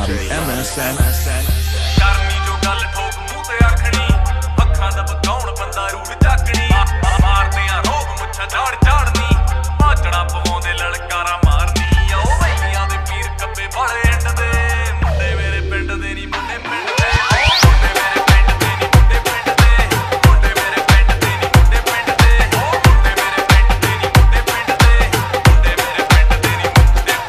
Lottie MSN ਕਰਨੀ ਜੋ ਗੱਲ ਠੋਕ ਮੂੰਹ ਤੇ ਆਖਣੀ ਅੱਖਾਂ ਦਾ ਬਕਾਉਣ ਬੰਦਾ ਰੂੜ ਚੱਕਣੀ ਮਾਰਦੇ ਆ ਰੋਗ ਮੁੱਛਾਂ ਝਾੜਨੀ ਭਾਜੜਾ ਪਵਾਉਂਦੇ ਲਲਕਾਰਾ ਮਾਰਨੀ ਉਹ ਵਈਆਂ ਦੇ ਪੀਰ ਕੱਬੇ ਵਾਲੇ ਐਂਡ ਦੇ ਮੁੰਡੇ ਮੇਰੇ ਪਿੰਡ ਦੇ ਨਹੀਂ ਮੁੰਡੇ ਪਿੰਡ ਦੇ ਮੁੰਡੇ ਮੇਰੇ ਪਿੰਡ ਦੇ ਨਹੀਂ ਮੁੰਡੇ ਪਿੰਡ ਦੇ ਮੁੰਡੇ ਮੇਰੇ ਪਿੰਡ ਦੇ ਨਹੀਂ ਮੁੰਡੇ ਪਿੰਡ ਦੇ ਮੁੰਡੇ ਮੇਰੇ ਪਿੰਡ ਦੇ ਨਹੀਂ ਮੁੰਡੇ ਪਿੰਡ ਦੇ ਮੁੰਡੇ ਮੇਰੇ ਪਿੰਡ ਦੇ ਨਹੀਂ ਮੁੰਡੇ ਪਿੰਡ ਦੇ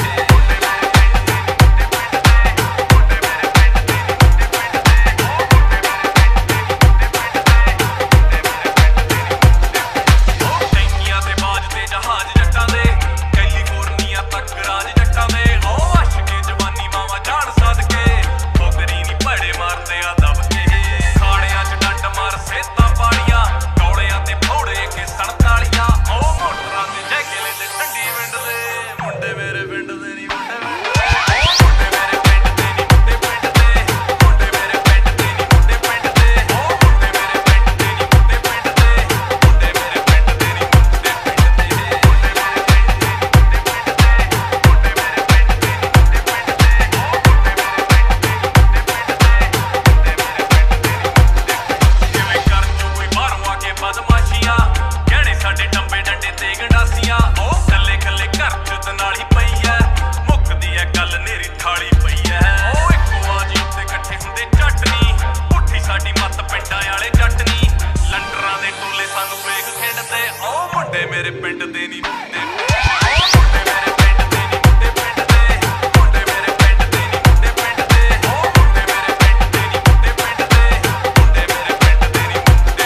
ਮੇਰੇ ਪਿੰਡ ਦੇ ਨਹੀਂ ਮੁੰਡੇ ਮੁੰਡੇ ਮੇਰੇ ਪਿੰਡ ਦੇ ਨਹੀਂ ਮੁੰਡੇ ਪਿੰਡ ਦੇ ਮੁੰਡੇ ਮੇਰੇ ਪਿੰਡ ਦੇ ਨਹੀਂ ਮੁੰਡੇ ਪਿੰਡ ਦੇ ਮੁੰਡੇ ਮੇਰੇ ਪਿੰਡ ਦੇ ਨਹੀਂ ਮੁੰਡੇ ਪਿੰਡ ਦੇ ਮੁੰਡੇ ਮੇਰੇ ਪਿੰਡ ਦੇ ਨਹੀਂ ਮੁੰਡੇ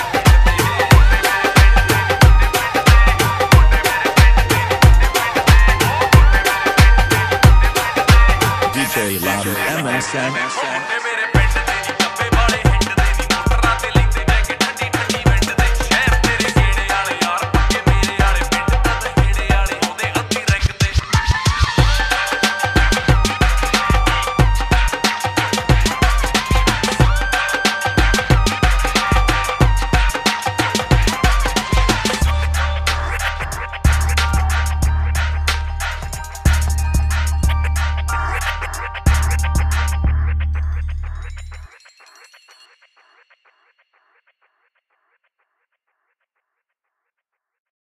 ਪਿੰਡ ਦੇ DJ Lottie MSN